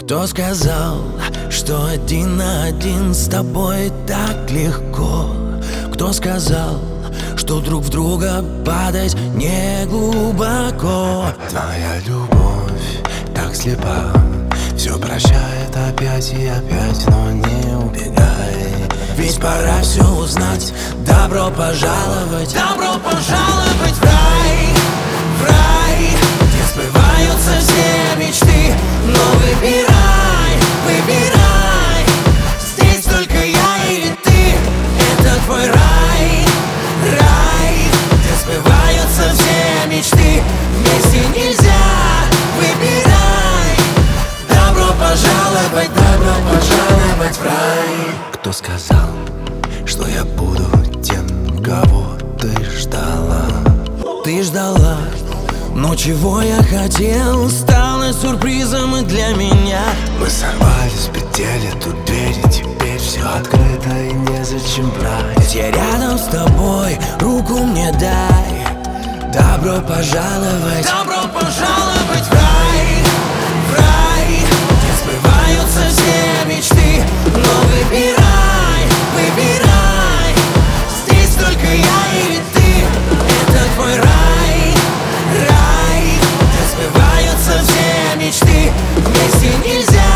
Кто сказал, что один на один с тобой так легко? Кто сказал, что друг в друга падать не глубоко? Твоя любовь так слепа, все прощает опять и опять, но не убегай. Ведь пора все узнать. Добро пожаловать в рай, в рай, где сбываются все мечты. Но выбирай, выбирай, здесь только я или ты. Это твой рай, рай, где сбываются все мечты. Вместе нельзя, выбирай. Добро пожаловать в рай. Кто сказал, что я буду тем, кого ты ждала? Ты ждала, но чего я хотел, стало сюрпризом и для меня. Мы сорвались с петель, тут двери, теперь все открыто и незачем брать. Я рядом с тобой, руку мне дай. Добро пожаловать в рай, в рай, где сбываются все мечты. Но выбирай, выбирай, здесь только я или ты. Это твой рай, рай, где сбываются все мечты. Вместе нельзя,